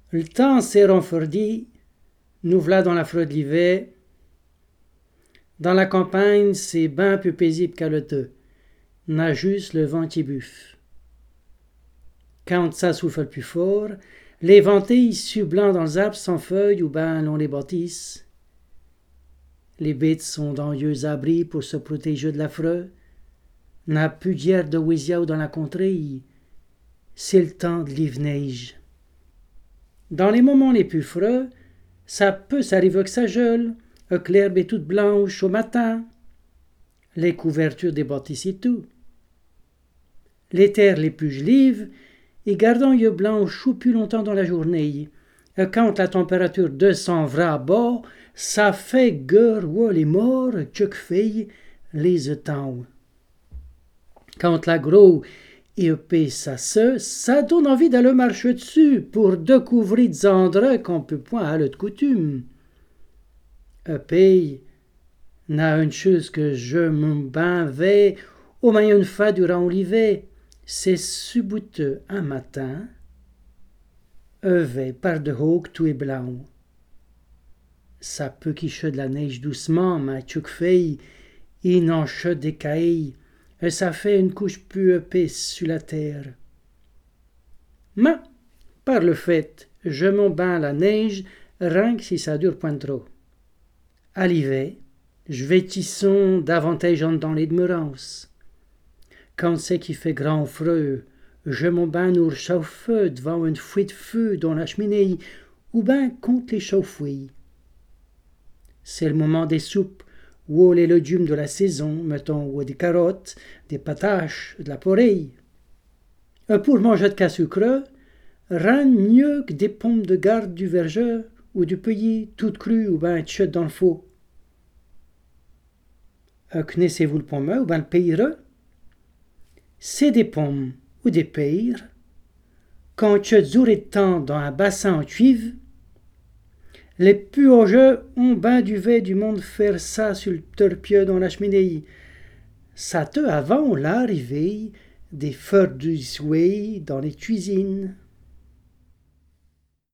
Le temps s'est renfordi, nous voilà dans la froide l'hiver. Dans la campagne, c'est ben plus paisible qu'à l'automne. N'a juste le vent qui buffle. Quand ça souffle plus fort, les ventilles sublant dans les arbres sans feuilles ou ben l'on les bâtisse. Les bêtes sont dans vieux abris pour se protéger de la froid. N'a plus d'hier de Wisiao dans la contrée. C'est le temps de l'hiver-neige. Dans les moments les plus froids, ça peut s'arriver que ça gèle, que l'herbe est toute blanche au matin, les couvertures des bâtisses et tout. Les terres les plus gelives, et gardant yeux blancs chou plus longtemps dans la journée. Quand la température descend vra bas, ça fait gueur ou les morts, tchuk fille, les étangs. Quand la gros et épais ça donne envie d'aller marcher dessus pour découvrir des endroits qu'on peut point aller de coutume. Épais n'a une chose que je me ben vais au moins une fois durant l'hiver, c'est subouteux un matin, par de haut tout est blanc. Ça peut quicher de la neige doucement, mais tchuk fille, il en chute des cailles, et ça fait une couche plus épaisse sur la terre. Mais, par le fait, je m'en bats la neige, rien que si ça dure point trop. À l'hiver, je vais tisson davantage dans les demeurance. Quand c'est qu'il fait grand froid, je m'en bats nous chauffe devant une fouet de feu dans la cheminée, ou ben contre les chauffouilles. C'est le moment des soupes, ou les légumes de la saison, mettons, ou des carottes, des pataches, de la porrée. Pour manger de casse-sucre, rien mieux que des pommes de garde du verger ou du pays toutes crues ou ben chutes dans le faux. Connaissez-vous le pomme ou ben le payre? C'est des pommes ou des payres qu'on chute de temps dans un bassin en cuivre. Les plus au jeu ont ben du vin du monde faire ça sur le torpieux dans la cheminée. Ça te avant l'arrivée des feux du souhait dans les cuisines.